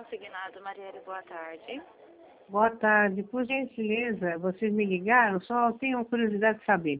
consignado, Marielle, boa tarde. Boa tarde. Por gentileza, vocês me ligaram? Só tenho curiosidade de saber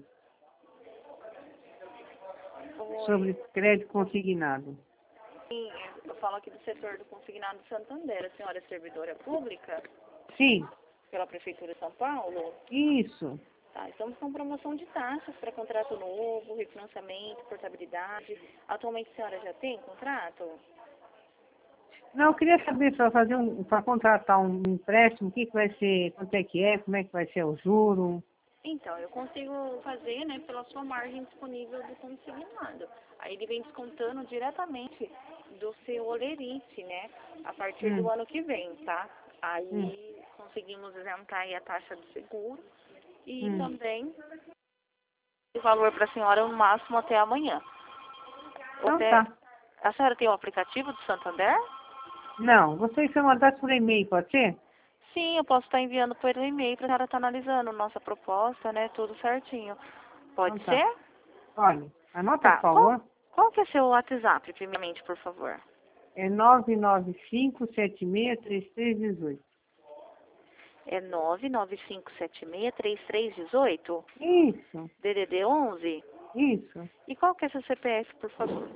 sobre Oi. crédito consignado. Sim, eu falo aqui do setor do consignado de Santander. A senhora é servidora pública Sim, pela Prefeitura de São Paulo? isso. Tá, estamos com promoção de taxas para contrato novo, refinanciamento, portabilidade. Atualmente a senhora já tem contrato? Não, eu queria saber para fazer para contratar um empréstimo, o que vai ser, quanto é que é, como é que vai ser o juro. Então, eu consigo fazer, né, pela sua margem disponível do consignado. Aí ele vem descontando diretamente do seu olerite, né, a partir do Hum, ano que vem, tá? hum, Aí conseguimos isentar aí a taxa do seguro e hum. também o valor para a senhora no máximo até amanhã. Então Até... tá. A senhora tem o aplicativo do Santander? Não, vocês são mandados por e-mail, pode ser? Sim, eu posso estar enviando por e-mail para a senhora estar analisando nossa proposta, né, tudo certinho. Pode Então tá. ser? Olha, anota por Tá. favor. Qual que é seu WhatsApp, primeiramente, por favor? É 995763318. É 995763318? Isso, DDD 11? isso. E qual que é seu CPF, por favor?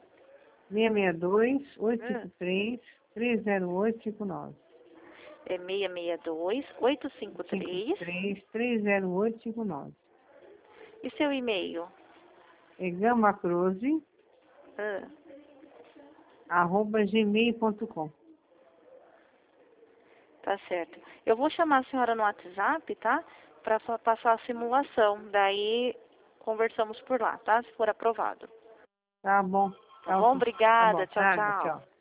662 Hum. 853 30859. É 662 853. 53 30859. E seu e-mail? É gamacrose, Ah, @gmail.com. tá certo. Eu vou chamar a senhora no WhatsApp, tá? Para passar a simulação. Daí conversamos por lá, tá? Se for aprovado. Tá bom. Tá bom? Tá bom. Obrigada. Tchau, Nada, tchau. tchau.